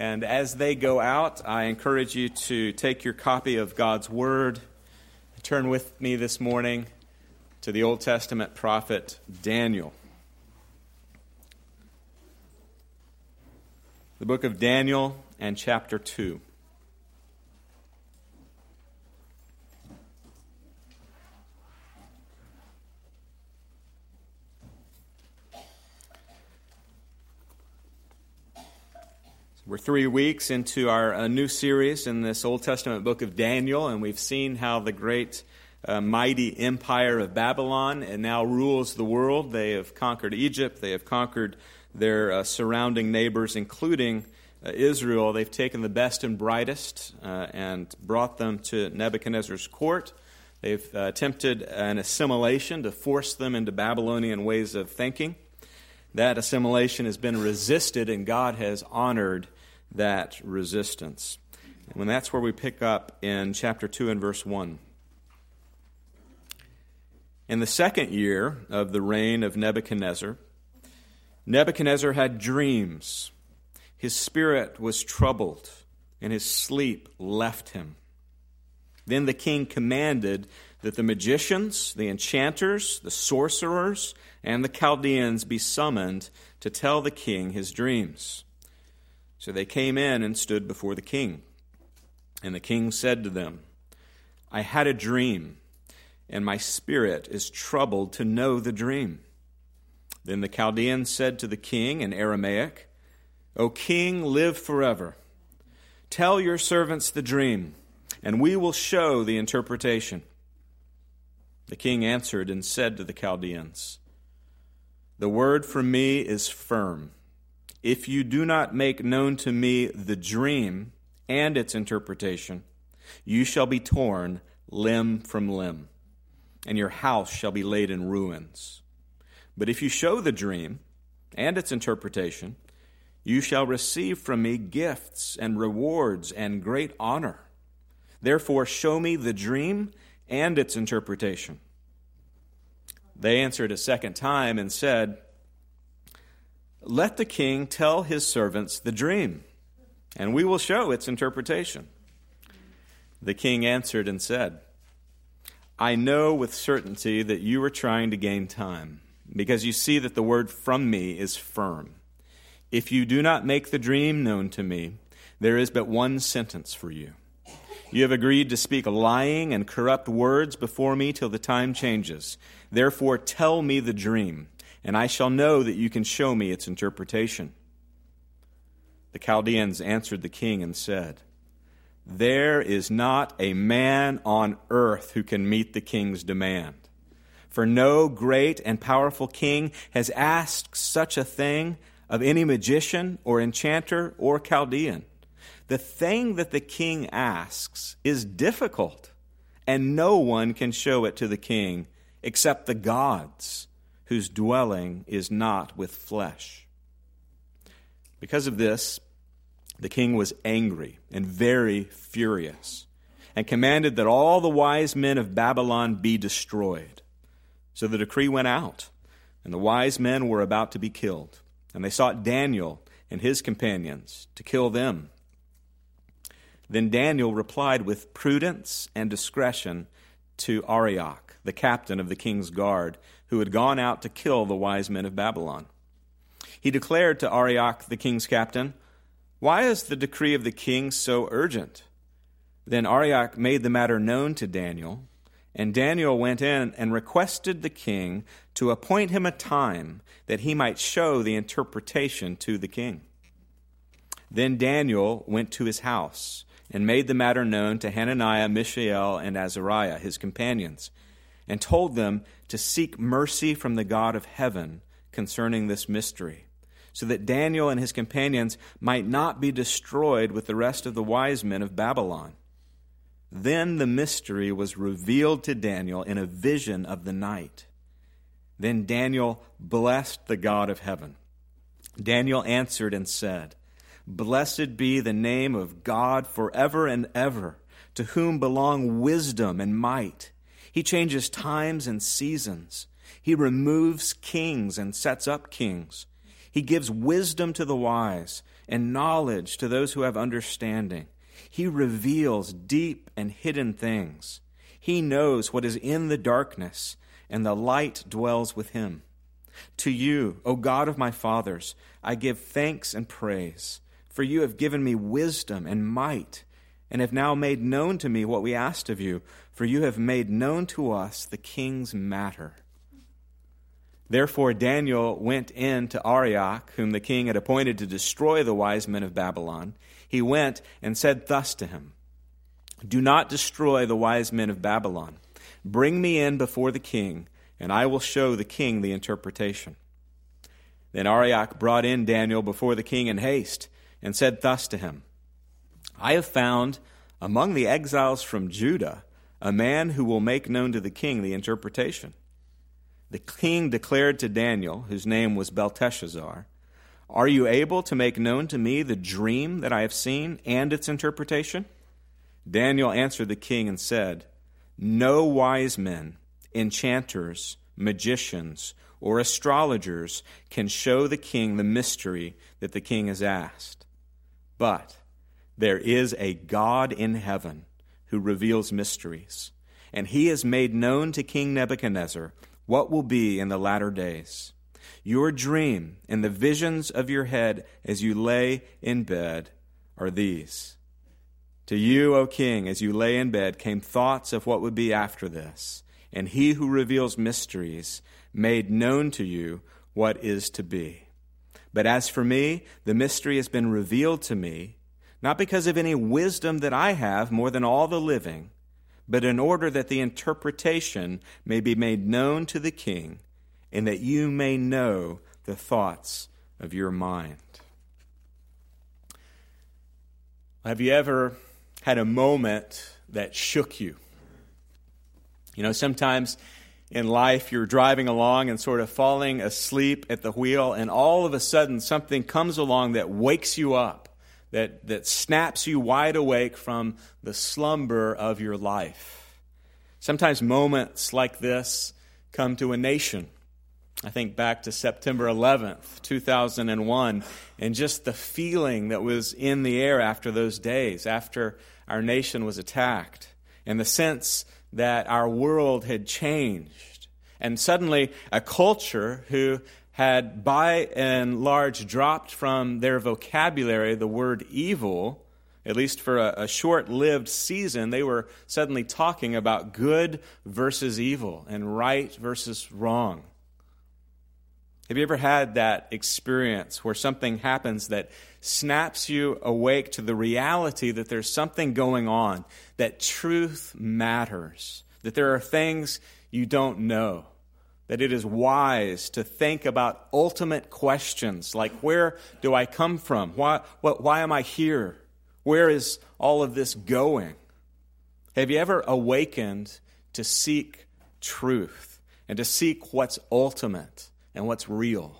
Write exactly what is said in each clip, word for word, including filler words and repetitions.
And as they go out, I encourage you to take your copy of God's Word, turn with me this morning to the Old Testament prophet Daniel. The book of Daniel and chapter two. We're three weeks into our uh, new series in this Old Testament book of Daniel, and we've seen how the great, uh, mighty empire of Babylon and now rules the world. They have conquered Egypt. They have conquered their uh, surrounding neighbors, including uh, Israel. They've taken the best and brightest uh, and brought them to Nebuchadnezzar's court. They've uh, attempted an assimilation to force them into Babylonian ways of thinking. That assimilation has been resisted, and God has honored that resistance. And when that's where we pick up in chapter two and verse one. In the second year of the reign of Nebuchadnezzar, Nebuchadnezzar had dreams. His spirit was troubled, and his sleep left him. Then the king commanded that the magicians, the enchanters, the sorcerers, and the Chaldeans be summoned to tell the king his dreams. So they came in and stood before the king. And the king said to them, I had a dream, and my spirit is troubled to know the dream. Then the Chaldeans said to the king in Aramaic, O king, live forever. Tell your servants the dream, and we will show the interpretation. The king answered and said to the Chaldeans, The word from me is firm. If you do not make known to me the dream and its interpretation, you shall be torn limb from limb, and your house shall be laid in ruins. But if you show the dream and its interpretation, you shall receive from me gifts and rewards and great honor. Therefore, show me the dream and its interpretation. They answered a second time and said, Let the king tell his servants the dream, and we will show its interpretation. The king answered and said, I know with certainty that you are trying to gain time, because you see that the word from me is firm. If you do not make the dream known to me, there is but one sentence for you. You have agreed to speak lying and corrupt words before me till the time changes. Therefore, tell me the dream, and I shall know that you can show me its interpretation. The Chaldeans answered the king and said, There is not a man on earth who can meet the king's demand. For no great and powerful king has asked such a thing of any magician or enchanter or Chaldean. The thing that the king asks is difficult, and no one can show it to the king except the gods, whose dwelling is not with flesh. Because of this, the king was angry and very furious, and commanded that all the wise men of Babylon be destroyed. So the decree went out, and the wise men were about to be killed, and they sought Daniel and his companions to kill them. Then Daniel replied with prudence and discretion to Arioch, the captain of the king's guard, who had gone out to kill the wise men of Babylon. He declared to Arioch, the king's captain, Why is the decree of the king so urgent? Then Arioch made the matter known to Daniel, and Daniel went in and requested the king to appoint him a time that he might show the interpretation to the king. Then Daniel went to his house and made the matter known to Hananiah, Mishael, and Azariah, his companions, and told them to seek mercy from the God of heaven concerning this mystery, so that Daniel and his companions might not be destroyed with the rest of the wise men of Babylon. Then the mystery was revealed to Daniel in a vision of the night. Then Daniel blessed the God of heaven. Daniel answered and said, Blessed be the name of God forever and ever, to whom belong wisdom and might. He changes times and seasons. He removes kings and sets up kings. He gives wisdom to the wise and knowledge to those who have understanding. He reveals deep and hidden things. He knows what is in the darkness, and the light dwells with him. To you, O God of my fathers, I give thanks and praise, for you have given me wisdom and might, and have now made known to me what we asked of you, for you have made known to us the king's matter. Therefore Daniel went in to Arioch, whom the king had appointed to destroy the wise men of Babylon. He went and said thus to him, Do not destroy the wise men of Babylon. Bring me in before the king, and I will show the king the interpretation. Then Arioch brought in Daniel before the king in haste, and said thus to him, I have found among the exiles from Judah a man who will make known to the king the interpretation. The king declared to Daniel, whose name was Belteshazzar, Are you able to make known to me the dream that I have seen and its interpretation? Daniel answered the king and said, No wise men, enchanters, magicians, or astrologers can show the king the mystery that the king has asked. But there is a God in heaven who reveals mysteries, and he has made known to King Nebuchadnezzar what will be in the latter days. Your dream and the visions of your head as you lay in bed are these. To you, O king, as you lay in bed, came thoughts of what would be after this, and he who reveals mysteries made known to you what is to be. But as for me, the mystery has been revealed to me, not because of any wisdom that I have more than all the living, but in order that the interpretation may be made known to the king, and that you may know the thoughts of your mind. Have you ever had a moment that shook you? You know, sometimes in life you're driving along and sort of falling asleep at the wheel, and all of a sudden something comes along that wakes you up, that, that snaps you wide awake from the slumber of your life. Sometimes moments like this come to a nation. I think back to September eleventh, two thousand one, and just the feeling that was in the air after those days, after our nation was attacked, and the sense that our world had changed. And suddenly a culture who had by and large dropped from their vocabulary the word evil, at least for a, a short-lived season, they were suddenly talking about good versus evil and right versus wrong. Have you ever had that experience where something happens that snaps you awake to the reality that there's something going on, that truth matters, that there are things you don't know, that it is wise to think about ultimate questions like, where do I come from? Why, what, why am I here? Where is all of this going? Have you ever awakened to seek truth and to seek what's ultimate and what's real?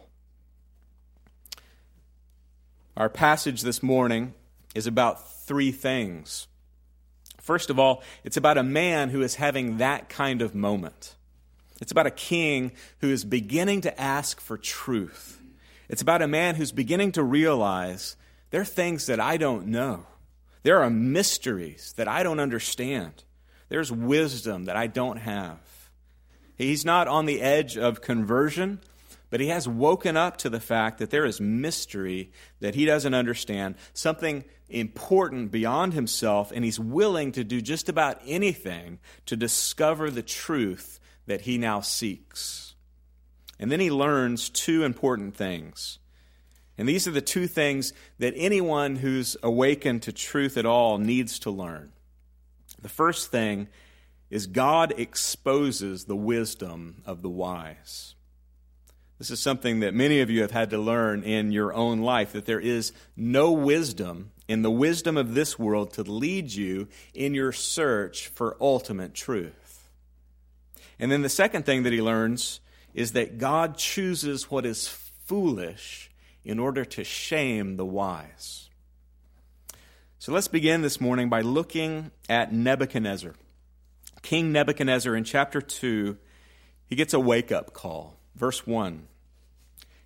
Our passage this morning is about three things. First of all, it's about a man who is having that kind of moment. It's about a king who is beginning to ask for truth. It's about a man who's beginning to realize there are things that I don't know. There are mysteries that I don't understand. There's wisdom that I don't have. He's not on the edge of conversion, but he has woken up to the fact that there is mystery that he doesn't understand, something important beyond himself, and he's willing to do just about anything to discover the truth that he now seeks. And then he learns two important things. And these are the two things that anyone who's awakened to truth at all needs to learn. The first thing is God exposes the wisdom of the wise. This is something that many of you have had to learn in your own life, that there is no wisdom in the wisdom of this world to lead you in your search for ultimate truth. And then the second thing that he learns is that God chooses what is foolish in order to shame the wise. So let's begin this morning by looking at Nebuchadnezzar. King Nebuchadnezzar in chapter two, he gets a wake-up call. Verse one.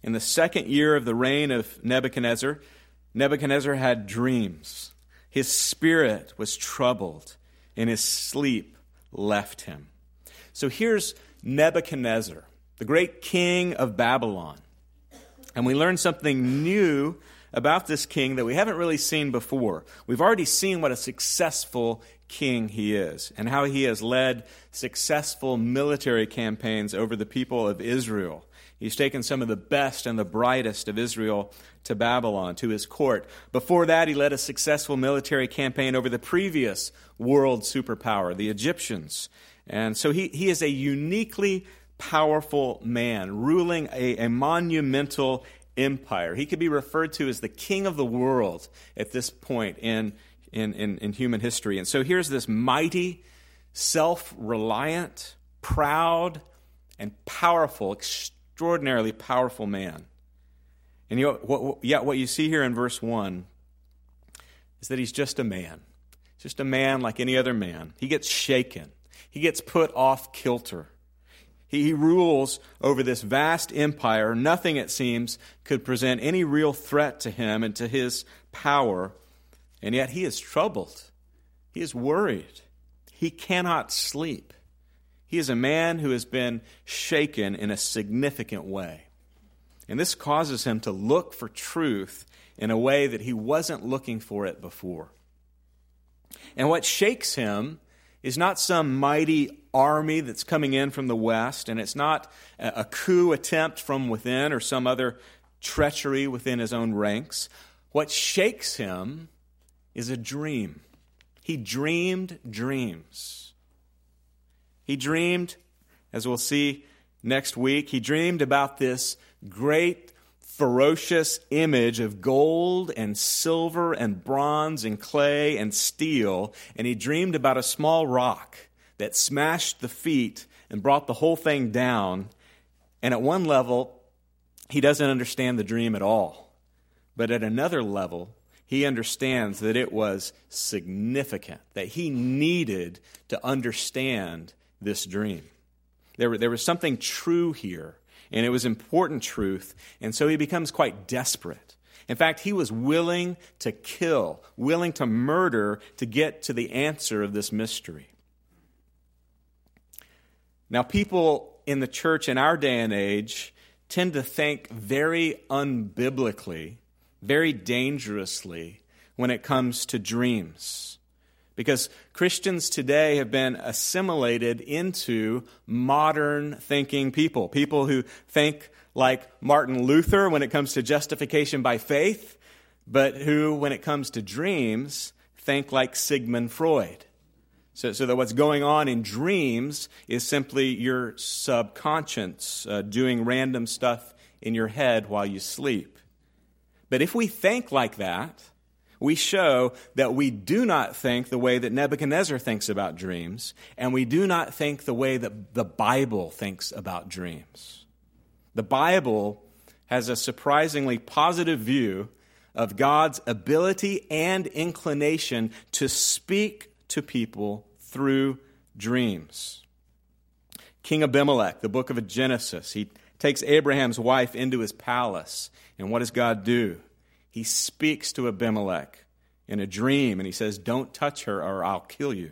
in the second year of the reign of Nebuchadnezzar, Nebuchadnezzar had dreams. His spirit was troubled, and his sleep left him. So here's Nebuchadnezzar, the great king of Babylon. And we learn something new about this king that we haven't really seen before. We've already seen what a successful king he is and how he has led successful military campaigns over the people of Israel. He's taken some of the best and the brightest of Israel to Babylon, to his court. Before that, he led a successful military campaign over the previous world superpower, the Egyptians. And so he, he is a uniquely powerful man, ruling a, a monumental empire. He could be referred to as the king of the world at this point in, in, in, in human history. And so here's this mighty, self-reliant, proud, and powerful, extraordinarily powerful man. And you know, what, yet what you see here in verse one is that he's just a man. Just a man like any other man. He gets shaken. He gets put off kilter. He rules over this vast empire. Nothing, it seems, could present any real threat to him and to his power. And yet he is troubled. He is worried. He cannot sleep. He is a man who has been shaken in a significant way. And this causes him to look for truth in a way that he wasn't looking for it before. And what shakes him is not some mighty army that's coming in from the west, and it's not a coup attempt from within or some other treachery within his own ranks. What shakes him is a dream. He dreamed dreams. He dreamed, as we'll see next week, he dreamed about this great ferocious image of gold and silver and bronze and clay and steel, and he dreamed about a small rock that smashed the feet and brought the whole thing down. And at one level, he doesn't understand the dream at all. But at another level, he understands that it was significant, that he needed to understand this dream. There, there was something true here, and it was important truth, and so he becomes quite desperate. In fact, he was willing to kill, willing to murder to get to the answer of this mystery. Now, people in the church in our day and age tend to think very unbiblically, very dangerously when it comes to dreams. Because Christians today have been assimilated into modern thinking people. People who think like Martin Luther when it comes to justification by faith, but who, when it comes to dreams, think like Sigmund Freud. So, so that what's going on in dreams is simply your subconscious uh, doing random stuff in your head while you sleep. But if we think like that, we show that we do not think the way that Nebuchadnezzar thinks about dreams, and we do not think the way that the Bible thinks about dreams. The Bible has a surprisingly positive view of God's ability and inclination to speak to people through dreams. King Abimelech, the book of Genesis, he takes Abraham's wife into his palace, and what does God do? He speaks to Abimelech in a dream, and he says, "Don't touch her or I'll kill you."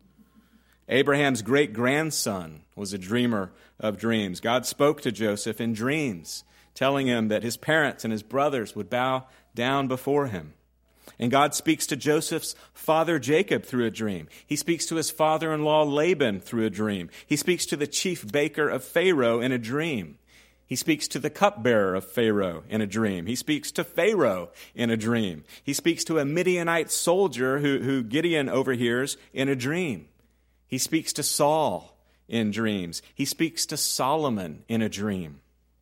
Abraham's great-grandson was a dreamer of dreams. God spoke to Joseph in dreams, telling him that his parents and his brothers would bow down before him. And God speaks to Joseph's father Jacob through a dream. He speaks to his father-in-law Laban through a dream. He speaks to the chief baker of Pharaoh in a dream. He speaks to the cupbearer of Pharaoh in a dream. He speaks to Pharaoh in a dream. He speaks to a Midianite soldier who, who Gideon overhears in a dream. He speaks to Saul in dreams. He speaks to Solomon in a dream.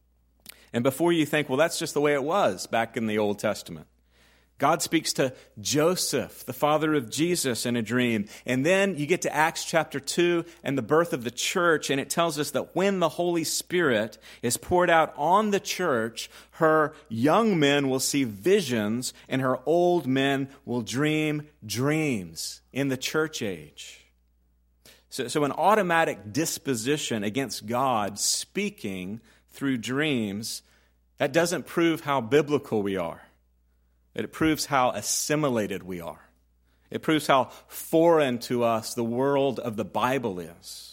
And before you think, well, that's just the way it was back in the Old Testament, God speaks to Joseph, the father of Jesus, in a dream. And then you get to Acts chapter two and the birth of the church, and it tells us that when the Holy Spirit is poured out on the church, her young men will see visions and her old men will dream dreams in the church age. So, so an automatic disposition against God speaking through dreams That doesn't prove how biblical we are. It proves how assimilated we are. It proves how foreign to us the world of the Bible is.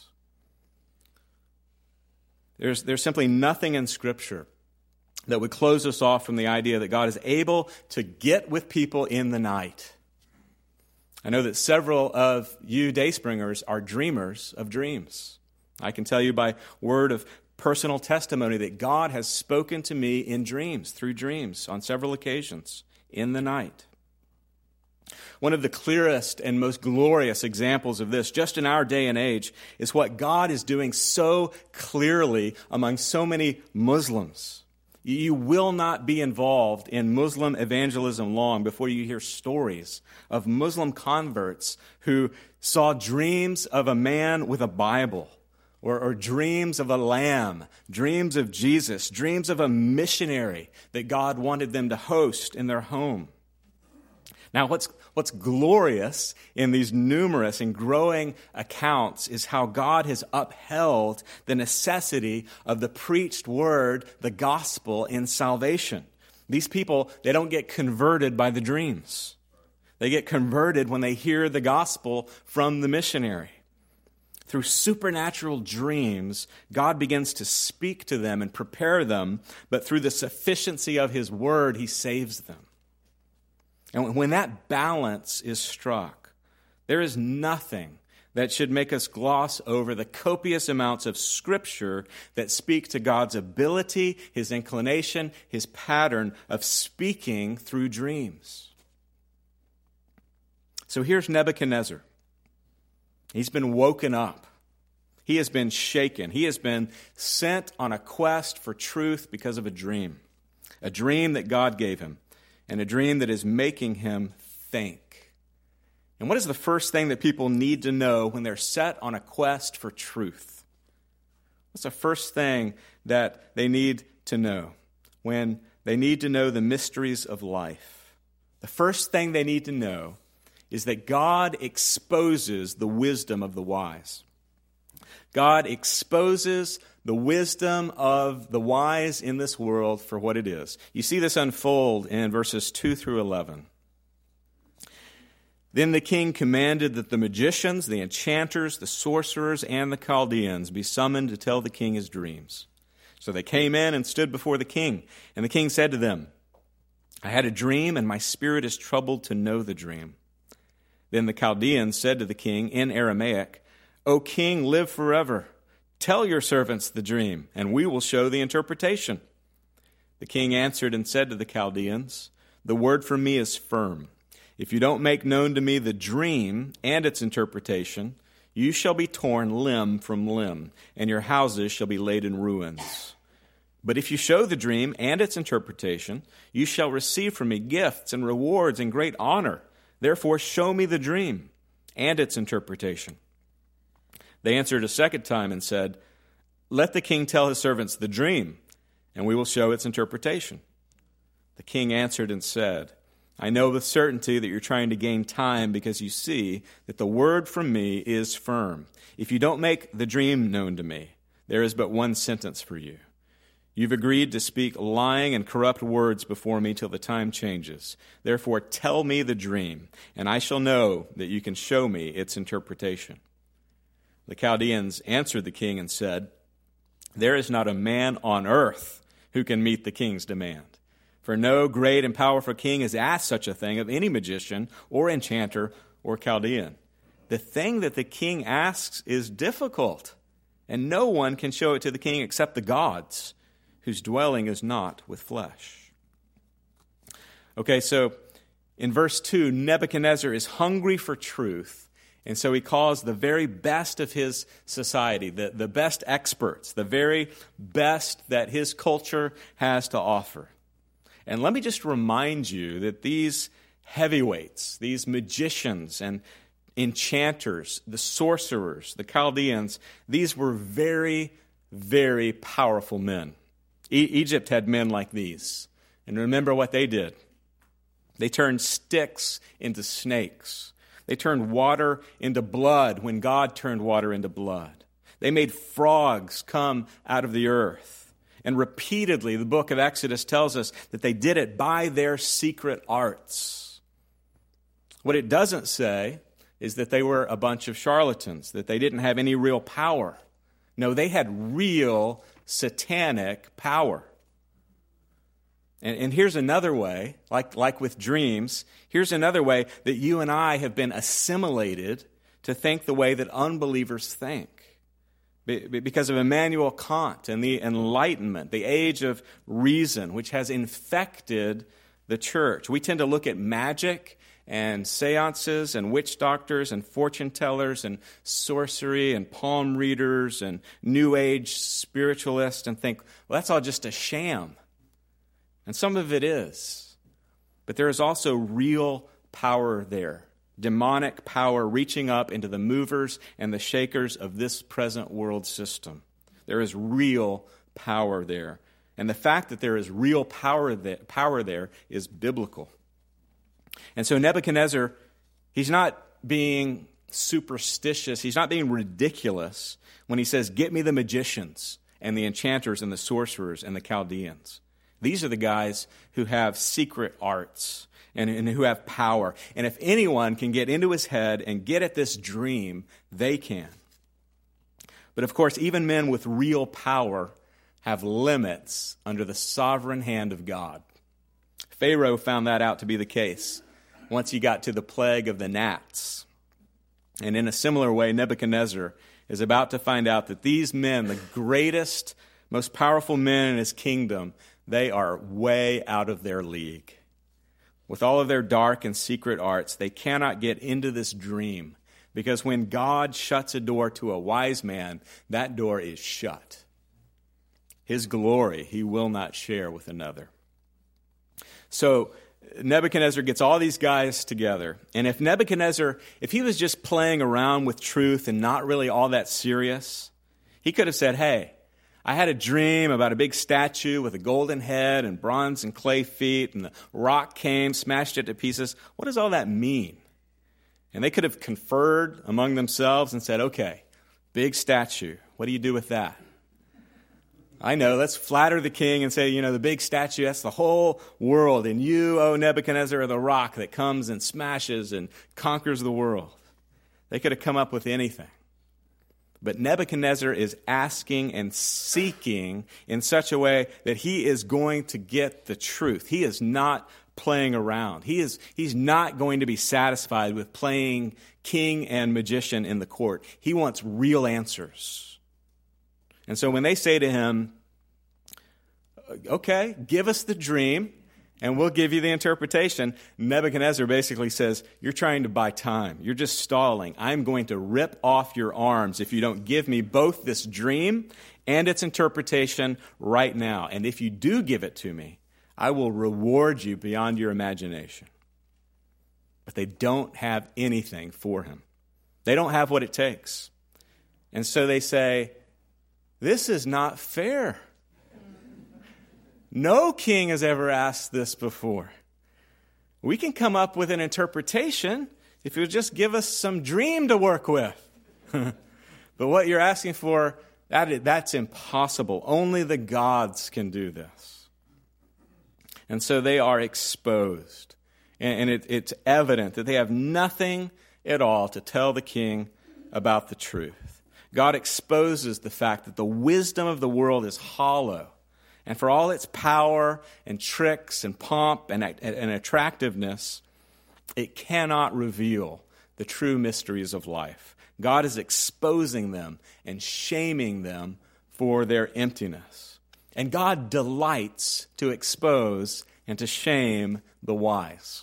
There's, there's simply nothing in Scripture that would close us off from the idea that God is able to get with people in the night. I know that several of you Dayspringers are dreamers of dreams. I can tell you by word of personal testimony that God has spoken to me in dreams, through dreams, on several occasions, in the night. One of the clearest and most glorious examples of this, just in our day and age, is what God is doing so clearly among so many Muslims. You will not be involved in Muslim evangelism long before you hear stories of Muslim converts who saw dreams of a man with a Bible, or, or dreams of a lamb, dreams of Jesus, dreams of a missionary that God wanted them to host in their home. Now, what's what's glorious in these numerous and growing accounts is how God has upheld the necessity of the preached word, the gospel, in salvation. These people, they don't get converted by the dreams. They get converted when they hear the gospel from the missionary. Through supernatural dreams, God begins to speak to them and prepare them, but through the sufficiency of His word, He saves them. And when that balance is struck, there is nothing that should make us gloss over the copious amounts of Scripture that speak to God's ability, His inclination, His pattern of speaking through dreams. So here's Nebuchadnezzar. He's been woken up. He has been shaken. He has been sent on a quest for truth because of a dream. A dream that God gave him. And a dream that is making him think. And what is the first thing that people need to know when they're set on a quest for truth? What's the first thing that they need to know when they need to know the mysteries of life? The first thing they need to know is that God exposes the wisdom of the wise. God exposes the wisdom of the wise in this world for what it is. You see this unfold in verses two through eleven. Then the king commanded that the magicians, the enchanters, the sorcerers, and the Chaldeans be summoned to tell the king his dreams. So they came in and stood before the king. And the king said to them, I had a dream, and my spirit is troubled to know the dream. Then the Chaldeans said to the king in Aramaic, O king, live forever. Tell your servants the dream, and we will show the interpretation. The king answered and said to the Chaldeans, The word from me is firm. If you don't make known to me the dream and its interpretation, you shall be torn limb from limb, and your houses shall be laid in ruins. But if you show the dream and its interpretation, you shall receive from me gifts and rewards and great honor. Therefore show me the dream and its interpretation. They answered a second time and said, Let the king tell his servants the dream, and we will show its interpretation. The king answered and said, I know with certainty that you're trying to gain time because you see that the word from me is firm. If you don't make the dream known to me, there is but one sentence for you. You've agreed to speak lying and corrupt words before me till the time changes. Therefore tell me the dream, and I shall know that you can show me its interpretation. The Chaldeans answered the king and said, There is not a man on earth who can meet the king's demand. For no great and powerful king has asked such a thing of any magician or enchanter or Chaldean. The thing that the king asks is difficult, and no one can show it to the king except the gods, whose dwelling is not with flesh. Okay, so in verse two, Nebuchadnezzar is hungry for truth. And so he calls the very best of his society, the, the best experts, the very best that his culture has to offer. And let me just remind you that these heavyweights, these magicians and enchanters, the sorcerers, the Chaldeans, these were very, very powerful men. E- Egypt had men like these. And remember what they did. They turned sticks into snakes. They turned water into blood when God turned water into blood. They made frogs come out of the earth. And repeatedly, the book of Exodus tells us that they did it by their secret arts. What it doesn't say is that they were a bunch of charlatans, that they didn't have any real power. No, they had real satanic power. And, and here's another way, like, like with dreams, here's another way that you and I have been assimilated to think the way that unbelievers think. Because of Immanuel Kant and the Enlightenment, the age of reason, which has infected the church. We tend to look at magic and seances and witch doctors and fortune tellers and sorcery and palm readers and New Age spiritualists and think, well, that's all just a sham. And some of it is. But there is also real power there. Demonic power reaching up into the movers and the shakers of this present world system. There is real power there. And the fact that there is real power there, power there is biblical. And so Nebuchadnezzar, he's not being superstitious, he's not being ridiculous when he says, get me the magicians and the enchanters and the sorcerers and the Chaldeans. These are the guys who have secret arts. And, and who have power. And if anyone can get into his head and get at this dream, they can. But of course, even men with real power have limits under the sovereign hand of God. Pharaoh found that out to be the case once he got to the plague of the gnats. And in a similar way, Nebuchadnezzar is about to find out that these men, the greatest, most powerful men in his kingdom, they are way out of their league. With all of their dark and secret arts, they cannot get into this dream because when God shuts a door to a wise man, that door is shut. His glory he will not share with another. So Nebuchadnezzar gets all these guys together. And if Nebuchadnezzar, if he was just playing around with truth and not really all that serious, he could have said, hey, I had a dream about a big statue with a golden head and bronze and clay feet, and the rock came, smashed it to pieces. What does all that mean? And they could have conferred among themselves and said, okay, big statue, what do you do with that? I know, let's flatter the king and say, you know, the big statue, that's the whole world, and you, O Nebuchadnezzar, are the rock that comes and smashes and conquers the world. They could have come up with anything. But Nebuchadnezzar is asking and seeking in such a way that he is going to get the truth. He is not playing around. He is, he's not going to be satisfied with playing king and magician in the court. He wants real answers. And so when they say to him, okay, give us the dream, and we'll give you the interpretation, Nebuchadnezzar basically says, you're trying to buy time. You're just stalling. I'm going to rip off your arms if you don't give me both this dream and its interpretation right now. And if you do give it to me, I will reward you beyond your imagination. But they don't have anything for him. They don't have what it takes. And so they say, this is not fair. No king has ever asked this before. We can come up with an interpretation if you'll just give us some dream to work with. But what you're asking for, that, that's impossible. Only the gods can do this. And so they are exposed. And, and it, it's evident that they have nothing at all to tell the king about the truth. God exposes the fact that the wisdom of the world is hollow. And for all its power and tricks and pomp and, and attractiveness, it cannot reveal the true mysteries of life. God is exposing them and shaming them for their emptiness. And God delights to expose and to shame the wise.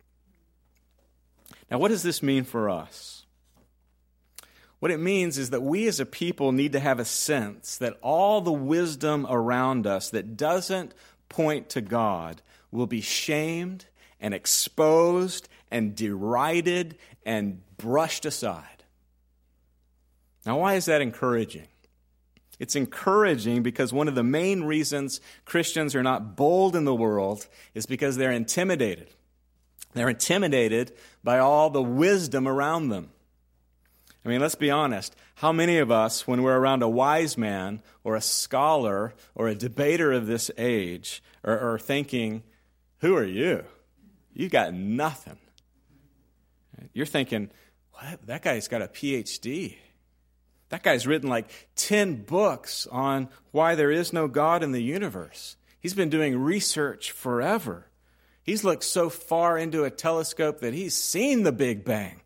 Now, what does this mean for us? What it means is that we as a people need to have a sense that all the wisdom around us that doesn't point to God will be shamed and exposed and derided and brushed aside. Now, why is that encouraging? It's encouraging because one of the main reasons Christians are not bold in the world is because they're intimidated. They're intimidated by all the wisdom around them. I mean, let's be honest. How many of us, when we're around a wise man or a scholar or a debater of this age, are, are thinking, who are you? You got nothing. You're thinking, what? That guy's got a P H D. That guy's written like ten books on why there is no God in the universe. He's been doing research forever. He's looked so far into a telescope that he's seen the Big Bang.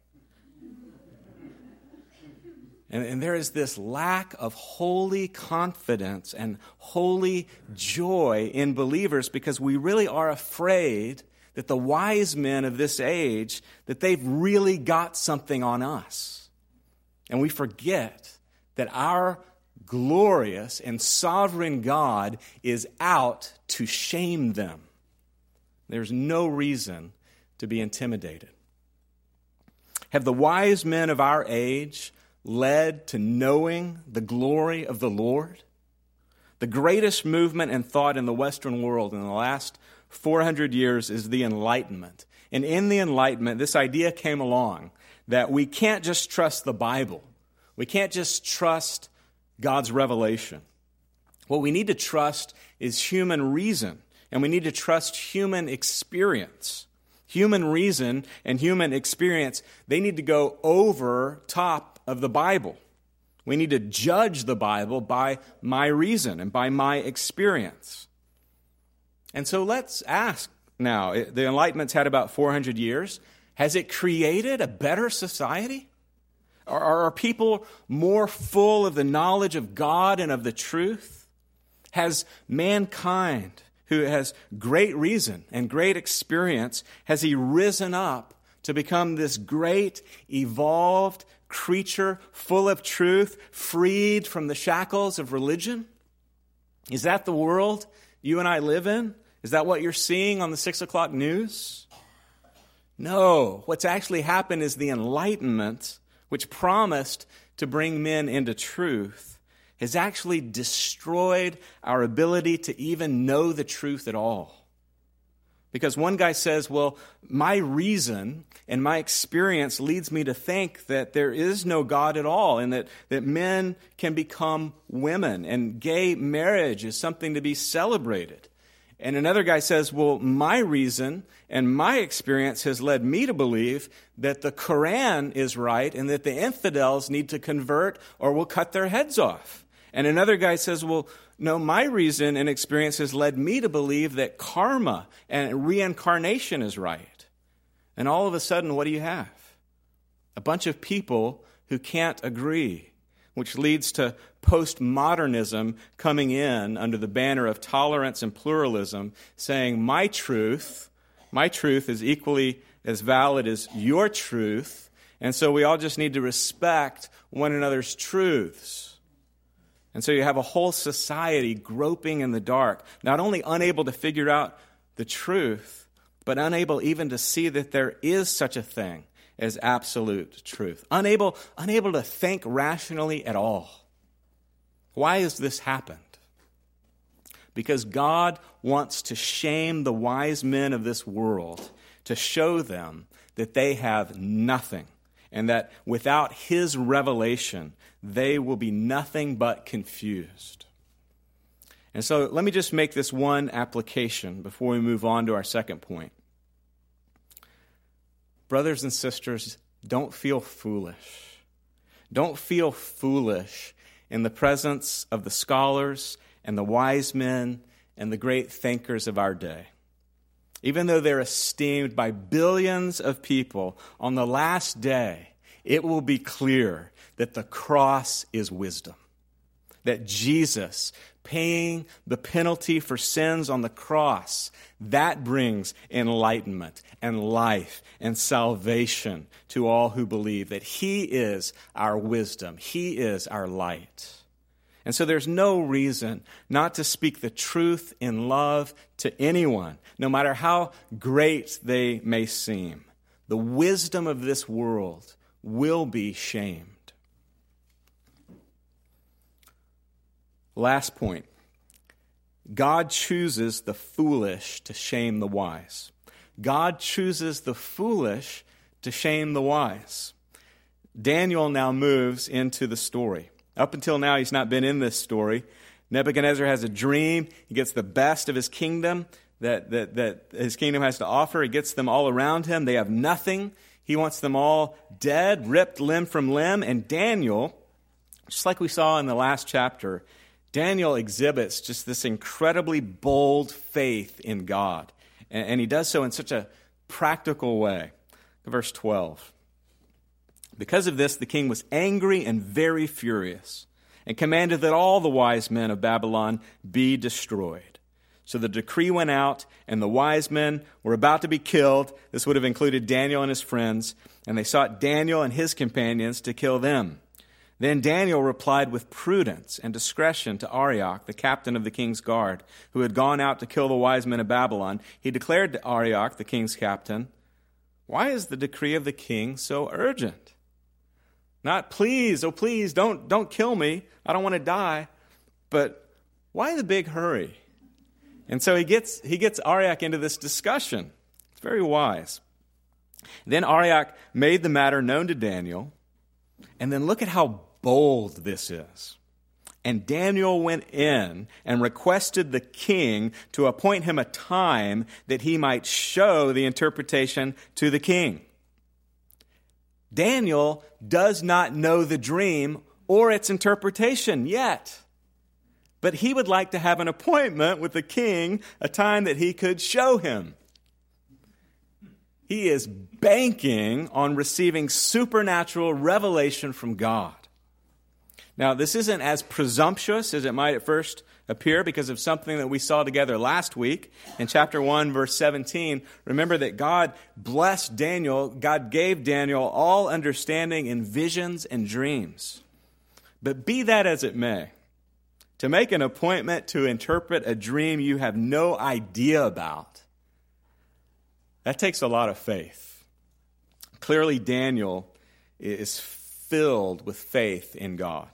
And, and there is this lack of holy confidence and holy joy in believers because we really are afraid that the wise men of this age, that they've really got something on us. And we forget that our glorious and sovereign God is out to shame them. There's no reason to be intimidated. Have the wise men of our age led to knowing the glory of the Lord? The greatest movement and thought in the Western world in the last four hundred years is the Enlightenment. And in the Enlightenment, this idea came along that we can't just trust the Bible. We can't just trust God's revelation. What we need to trust is human reason, and we need to trust human experience. Human reason and human experience, they need to go over top of the Bible. We need to judge the Bible by my reason and by my experience. And so let's ask now, the Enlightenment's had about four hundred years. Has it created a better society? Are, are people more full of the knowledge of God and of the truth? Has mankind, who has great reason and great experience, has he risen up to become this great, evolved creature full of truth, freed from the shackles of religion? Is that the world you and I live in? Is that what you're seeing on the six o'clock news? No. What's actually happened is the Enlightenment, which promised to bring men into truth, has actually destroyed our ability to even know the truth at all. Because one guy says, well, my reason and my experience leads me to think that there is no God at all and that, that men can become women and gay marriage is something to be celebrated. And another guy says, well, my reason and my experience has led me to believe that the Quran is right and that the infidels need to convert or we'll cut their heads off. And another guy says, well, no, my reason and experience has led me to believe that karma and reincarnation is right. And all of a sudden, what do you have? A bunch of people who can't agree, which leads to postmodernism coming in under the banner of tolerance and pluralism, saying my truth, my truth is equally as valid as your truth, and so we all just need to respect one another's truths. And so you have a whole society groping in the dark, not only unable to figure out the truth, but unable even to see that there is such a thing as absolute truth. Unable, unable to think rationally at all. Why has this happened? Because God wants to shame the wise men of this world, to show them that they have nothing, and that without His revelation, they will be nothing but confused. And so let me just make this one application before we move on to our second point. Brothers and sisters, don't feel foolish. Don't feel foolish in the presence of the scholars and the wise men and the great thinkers of our day. Even though they're esteemed by billions of people, on the last day, it will be clear that the cross is wisdom. That Jesus, paying the penalty for sins on the cross, that brings enlightenment and life and salvation to all who believe that He is our wisdom. He is our light. And so there's no reason not to speak the truth in love to anyone, no matter how great they may seem. The wisdom of this world will be shamed. Last point. God chooses the foolish to shame the wise. God chooses the foolish to shame the wise. Daniel now moves into the story. Up until now, he's not been in this story. Nebuchadnezzar has a dream. He gets the best of his kingdom that, that, that his kingdom has to offer. He gets them all around him. They have nothing. He wants them all dead, ripped limb from limb. And Daniel, just like we saw in the last chapter, Daniel exhibits just this incredibly bold faith in God. And, and he does so in such a practical way. Verse twelve. Because of this, the king was angry and very furious, and commanded that all the wise men of Babylon be destroyed. So the decree went out, and the wise men were about to be killed. This would have included Daniel and his friends, and they sought Daniel and his companions to kill them. Then Daniel replied with prudence and discretion to Arioch, the captain of the king's guard, who had gone out to kill the wise men of Babylon. He declared to Arioch, the king's captain, "Why is the decree of the king so urgent? Not please, oh please, don't, don't kill me. I don't want to die. But why the big hurry?" And so he gets he gets Arioch into this discussion. It's very wise. Then Arioch made the matter known to Daniel. And then look at how bold this is. And Daniel went in and requested the king to appoint him a time that he might show the interpretation to the king. Daniel does not know the dream or its interpretation yet. But he would like to have an appointment with the king, a time that he could show him. He is banking on receiving supernatural revelation from God. Now, this isn't as presumptuous as it might at first appear because of something that we saw together last week in chapter one, verse seventeen. Remember that God blessed Daniel. God gave Daniel all understanding in visions and dreams. But be that as it may, to make an appointment to interpret a dream you have no idea about, that takes a lot of faith. Clearly, Daniel is filled with faith in God.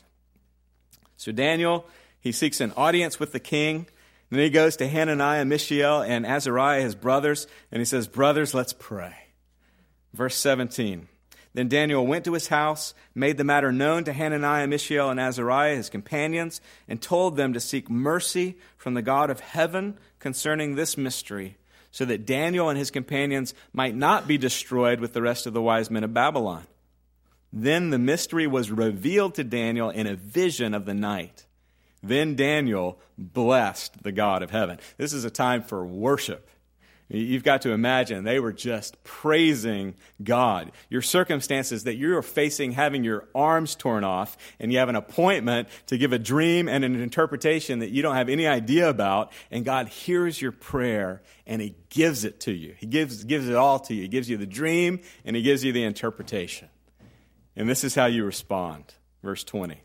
So Daniel, he seeks an audience with the king. Then he goes to Hananiah, Mishael, and Azariah, his brothers, and he says, "Brothers, let's pray." Verse seventeen. Then Daniel went to his house, made the matter known to Hananiah, Mishael, and Azariah, his companions, and told them to seek mercy from the God of heaven concerning this mystery, so that Daniel and his companions might not be destroyed with the rest of the wise men of Babylon. Then the mystery was revealed to Daniel in a vision of the night. Then Daniel blessed the God of heaven. This is a time for worship. You've got to imagine they were just praising God. Your circumstances that you're facing, having your arms torn off, and you have an appointment to give a dream and an interpretation that you don't have any idea about, and God hears your prayer and He gives it to you. He gives, gives it all to you. He gives you the dream and He gives you the interpretation. And this is how you respond. Verse twenty.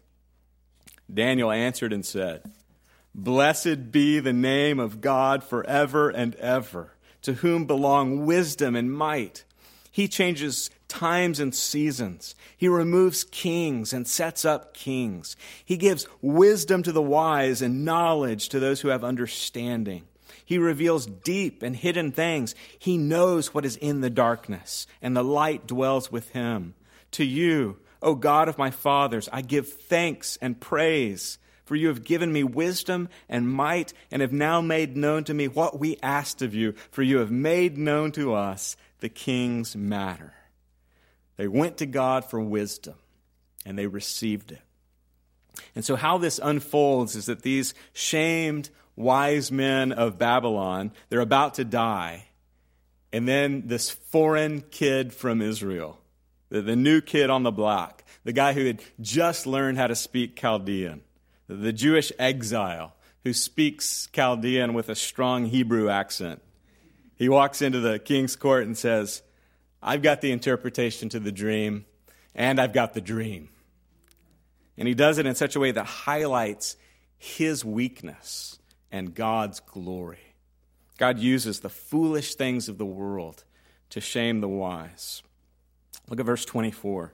Daniel answered and said, "Blessed be the name of God forever and ever, to whom belong wisdom and might. He changes times and seasons. He removes kings and sets up kings. He gives wisdom to the wise and knowledge to those who have understanding. He reveals deep and hidden things. He knows what is in the darkness, and the light dwells with Him. To you, O God of my fathers, I give thanks and praise, for you have given me wisdom and might, and have now made known to me what we asked of you, for you have made known to us the king's matter." They went to God for wisdom, and they received it. And so how this unfolds is that these shamed wise men of Babylon, they're about to die, and then this foreign kid from Israel, the, the new kid on the block, the guy who had just learned how to speak Chaldean, the Jewish exile who speaks Chaldean with a strong Hebrew accent. He walks into the king's court and says, "I've got the interpretation to the dream, and I've got the dream." And he does it in such a way that highlights his weakness and God's glory. God uses the foolish things of the world to shame the wise. Look at verse twenty-four.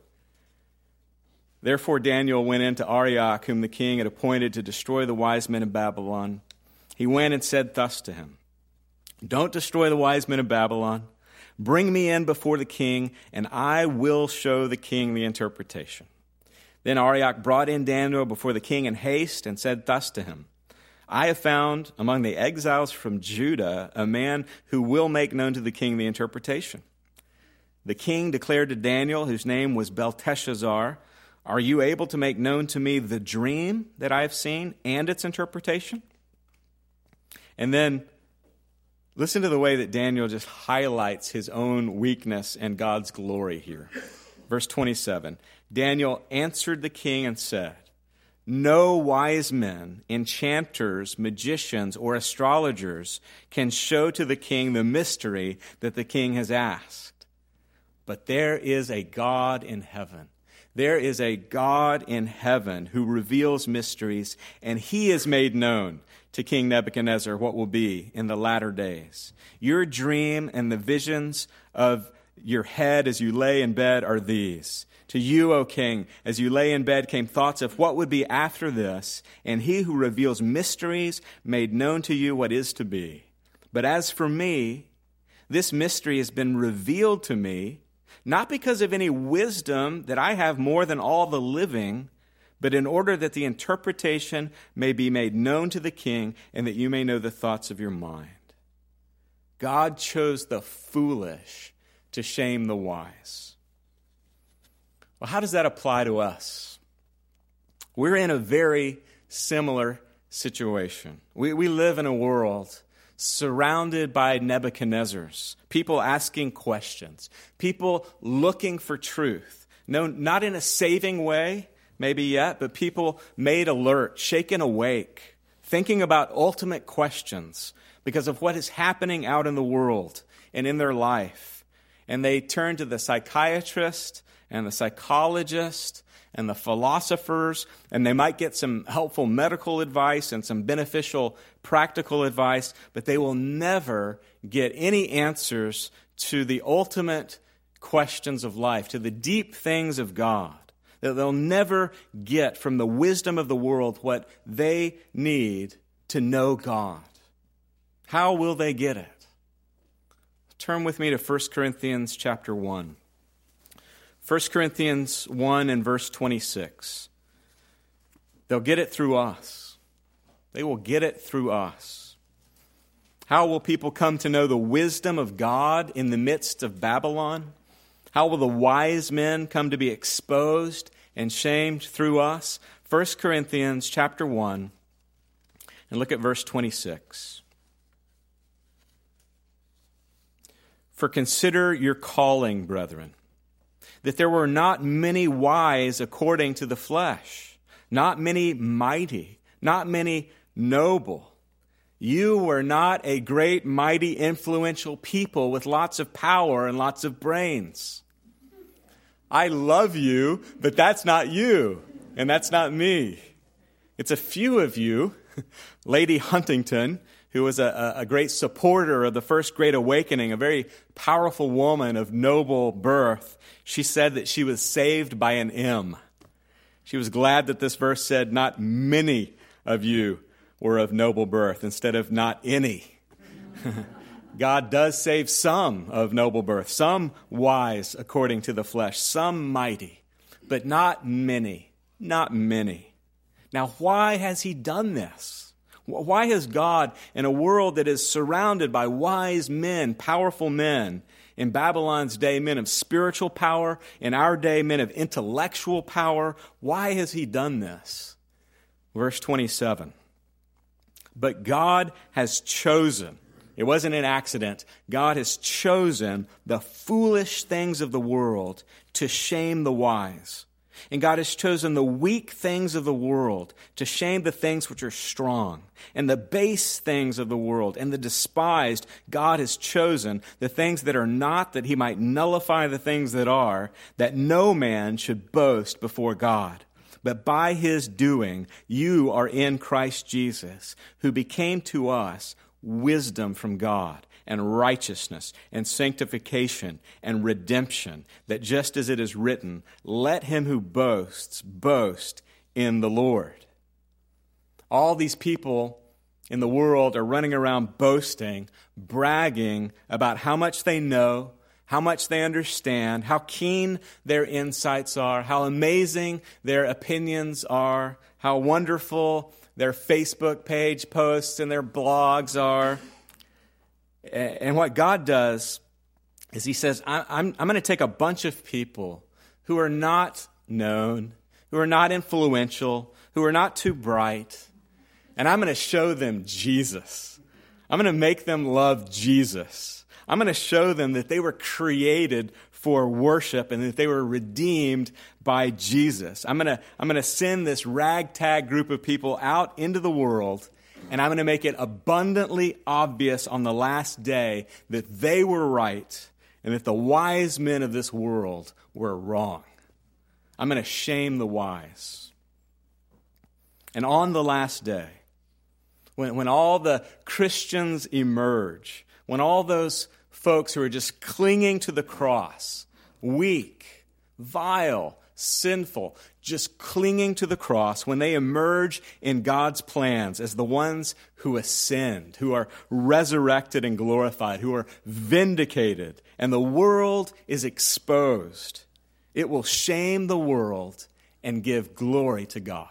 Therefore Daniel went in to Arioch, whom the king had appointed to destroy the wise men of Babylon. He went and said thus to him, "Don't destroy the wise men of Babylon. Bring me in before the king, and I will show the king the interpretation." Then Arioch brought in Daniel before the king in haste and said thus to him, "I have found among the exiles from Judah a man who will make known to the king the interpretation." The king declared to Daniel, whose name was Belteshazzar, "Are you able to make known to me the dream that I have seen and its interpretation?" And then listen to the way that Daniel just highlights his own weakness and God's glory here. Verse twenty-seven, Daniel answered the king and said, "No wise men, enchanters, magicians, or astrologers can show to the king the mystery that the king has asked. But there is a God in heaven. There is a God in heaven who reveals mysteries, and he has made known to King Nebuchadnezzar what will be in the latter days. Your dream and the visions of your head as you lay in bed are these. To you, O king, as you lay in bed came thoughts of what would be after this, and he who reveals mysteries made known to you what is to be. But as for me, this mystery has been revealed to me, not because of any wisdom that I have more than all the living, but in order that the interpretation may be made known to the king, and that you may know the thoughts of your mind." God chose the foolish to shame the wise. Well, how does that apply to us? We're in a very similar situation. We, we live in a world surrounded by Nebuchadnezzars, people asking questions, people looking for truth. No, not in a saving way, maybe yet, but people made alert, shaken awake, thinking about ultimate questions because of what is happening out in the world and in their life. And they turn to the psychiatrist and the psychologist and the philosophers, and they might get some helpful medical advice and some beneficial practical advice, but they will never get any answers to the ultimate questions of life, to the deep things of God. That they'll never get from the wisdom of the world what they need to know God. How will they get it? Turn with me to First Corinthians chapter one. First Corinthians one and verse twenty-six. They'll get it through us. They will get it through us. How will people come to know the wisdom of God in the midst of Babylon? How will the wise men come to be exposed and shamed through us? First Corinthians chapter one, and look at verse twenty-six. "For consider your calling, brethren, that there were not many wise according to the flesh, not many mighty, not many noble. You were not a great, mighty, influential people with lots of power and lots of brains. I love you, but that's not you, and that's not me. It's a few of you, Lady Huntington, who was a, a great supporter of the First Great Awakening, a very powerful woman of noble birth. She said that she was saved by an M. She was glad that this verse said, not many of you were of noble birth, instead of not any. God does save some of noble birth, some wise according to the flesh, some mighty, but not many, not many. Now, why has he done this? Why has God, in a world that is surrounded by wise men, powerful men, in Babylon's day, men of spiritual power, in our day, men of intellectual power, why has he done this? Verse twenty-seven, "But God has chosen," it wasn't an accident, God has chosen the foolish things of the world to shame the wise. And God has chosen the weak things of the world to shame the things which are strong. And the base things of the world and the despised, God has chosen the things that are not, that he might nullify the things that are, that no man should boast before God. But by his doing, you are in Christ Jesus, who became to us wisdom from God, and righteousness, and sanctification, and redemption, that just as it is written, let him who boasts, boast in the Lord." All these people in the world are running around boasting, bragging about how much they know, how much they understand, how keen their insights are, how amazing their opinions are, how wonderful their Facebook page posts and their blogs are. And what God does is he says, I'm, I'm going to take a bunch of people who are not known, who are not influential, who are not too bright, and I'm going to show them Jesus. I'm going to make them love Jesus. I'm going to show them that they were created for worship and that they were redeemed by Jesus. I'm going to, I'm going to send this ragtag group of people out into the world, and I'm going to make it abundantly obvious on the last day that they were right and that the wise men of this world were wrong. I'm going to shame the wise. And on the last day, when, when all the Christians emerge, when all those folks who are just clinging to the cross, weak, vile, sinful, just clinging to the cross, when they emerge in God's plans as the ones who ascend, who are resurrected and glorified, who are vindicated, and the world is exposed, it will shame the world and give glory to God.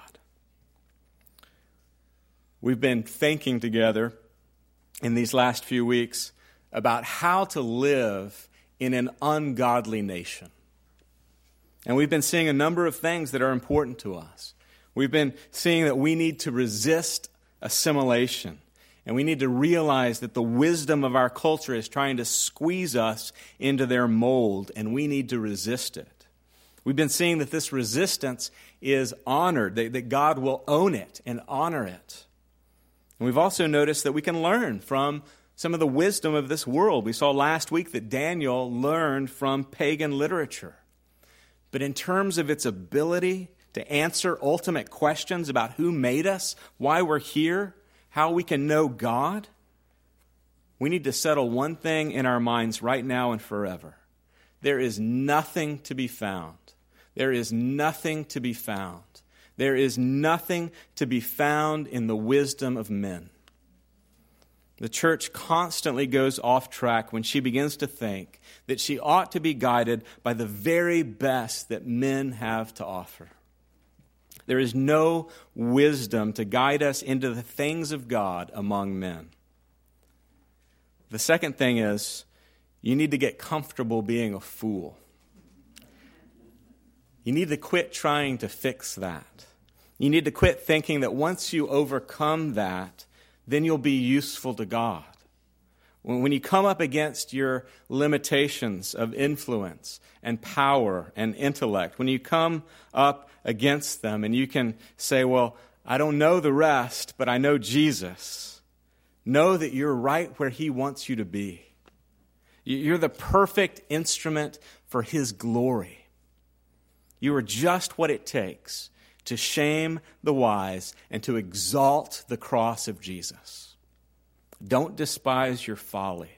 We've been thinking together in these last few weeks about how to live in an ungodly nation. And we've been seeing a number of things that are important to us. We've been seeing that we need to resist assimilation, and we need to realize that the wisdom of our culture is trying to squeeze us into their mold, and we need to resist it. We've been seeing that this resistance is honored, that, that God will own it and honor it. And we've also noticed that we can learn from some of the wisdom of this world. We saw last week that Daniel learned from pagan literature. But in terms of its ability to answer ultimate questions about who made us, why we're here, how we can know God, we need to settle one thing in our minds right now and forever. There is nothing to be found. There is nothing to be found. There is nothing to be found in the wisdom of men. The church constantly goes off track when she begins to think that she ought to be guided by the very best that men have to offer. There is no wisdom to guide us into the things of God among men. The second thing is, you need to get comfortable being a fool. You need to quit trying to fix that. You need to quit thinking that once you overcome that, then you'll be useful to God. When you come up against your limitations of influence and power and intellect, when you come up against them and you can say, well, I don't know the rest, but I know Jesus, know that you're right where He wants you to be. You're the perfect instrument for His glory. You are just what it takes to shame the wise and to exalt the cross of Jesus. Don't despise your folly.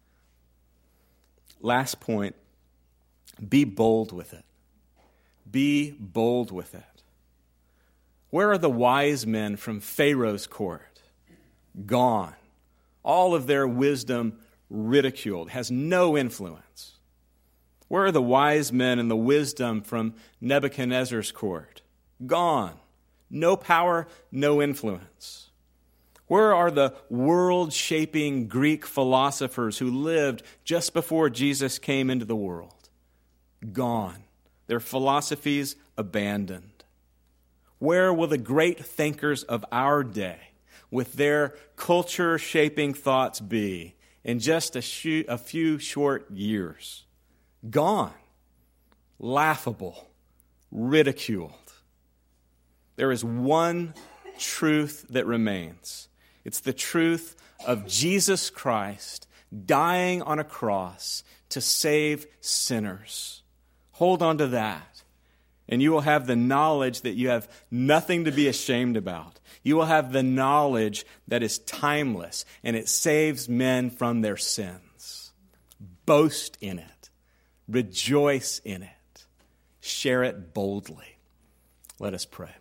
Last point, be bold with it. Be bold with it. Where are the wise men from Pharaoh's court? Gone. All of their wisdom ridiculed, has no influence. Where are the wise men and the wisdom from Nebuchadnezzar's court? Gone. No power, no influence. Where are the world-shaping Greek philosophers who lived just before Jesus came into the world? Gone. Their philosophies abandoned. Where will the great thinkers of our day, with their culture-shaping thoughts, be in just a, sh- a few short years? Gone. Laughable. Ridiculed. There is one truth that remains. It's the truth of Jesus Christ dying on a cross to save sinners. Hold on to that, and you will have the knowledge that you have nothing to be ashamed about. You will have the knowledge that is timeless, and it saves men from their sins. Boast in it. Rejoice in it. Share it boldly. Let us pray.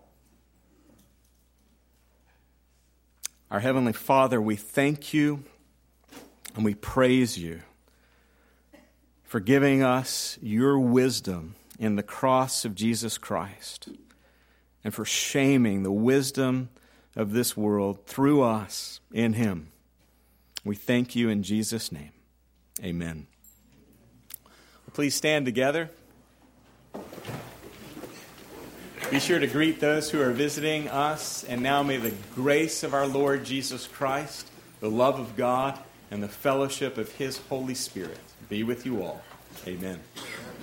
Our Heavenly Father, we thank you And we praise you for giving us your wisdom in the cross of Jesus Christ, and for shaming the wisdom of this world through us in him. We thank you in Jesus' name. Amen. Please stand together. Be sure to greet those who are visiting us. And now may the grace of our Lord Jesus Christ, the love of God, and the fellowship of his Holy Spirit be with you all. Amen.